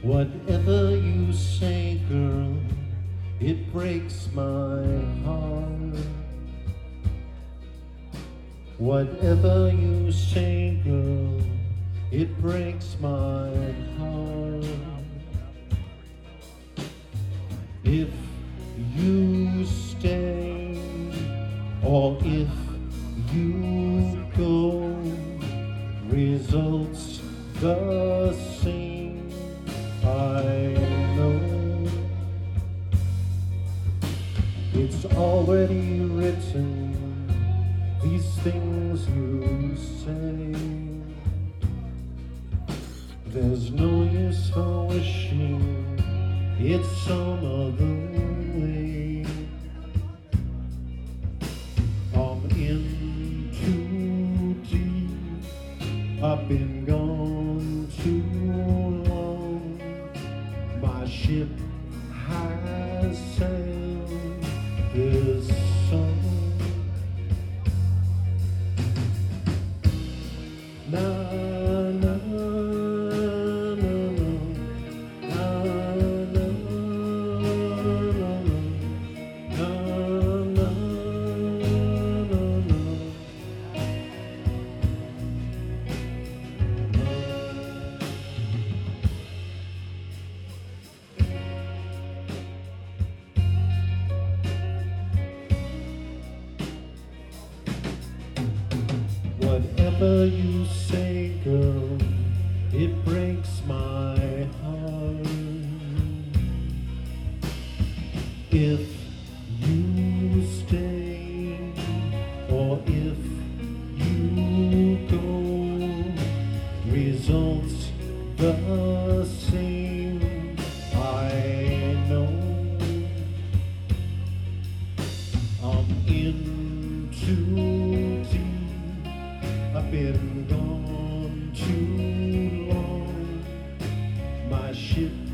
Whatever you say, girl, it breaks my heart. Whatever you say, girl, it breaks my heart. If you stay or if you go, results the same. I know it's already written, these things you say. There's no use for wishing it's some other way. I'm in too deep, I've been gone too long. My ship has sailed this summer. Na na na na na na na na. Whatever you say, girl, it breaks my heart. If you stay or if you go, results the same. I know I'm in too deep, I've been gone too long. My ship